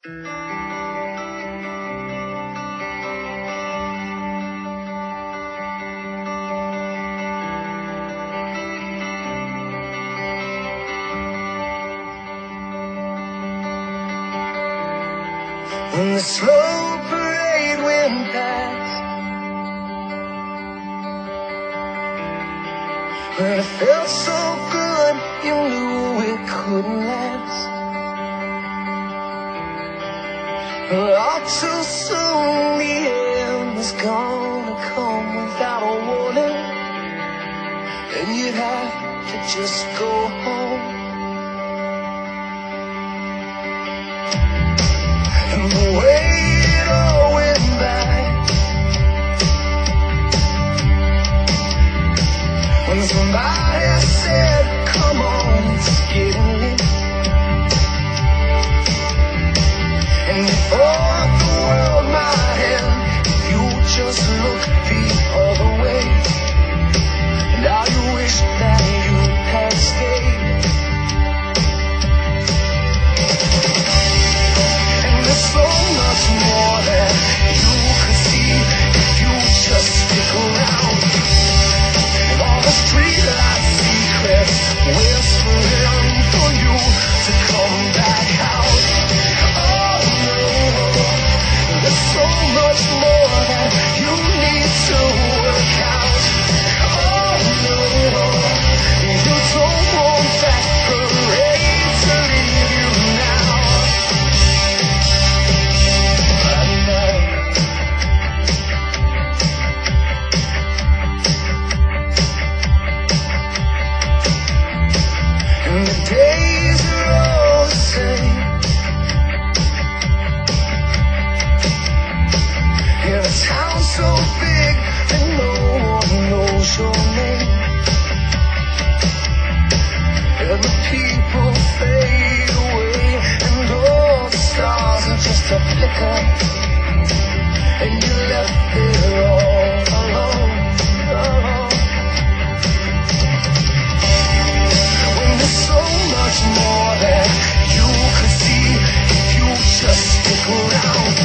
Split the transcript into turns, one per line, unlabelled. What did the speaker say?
When the slow parade went past, when it felt so good, you knew it couldn't last. But all too soon the end was gonna come without a warning, and you'd have to just go home. And the way it all went by, when somebody said, come on, it's getting late, and you thought the world might end if you just look the other way. And now you wish that you had stayed. So much more that you could see if you just stick around. And all the streetlight secrets whispering for you to come back out. Oh no, there's so much more that you need to work out. Oh no, you don't want that parade to leave you now. And the days are all the same, in a town so big that no one knows your name. And the people fade away, and all the stars are just a flicker, and you're left there all alone. When there's so much more that you could see if you just stick around.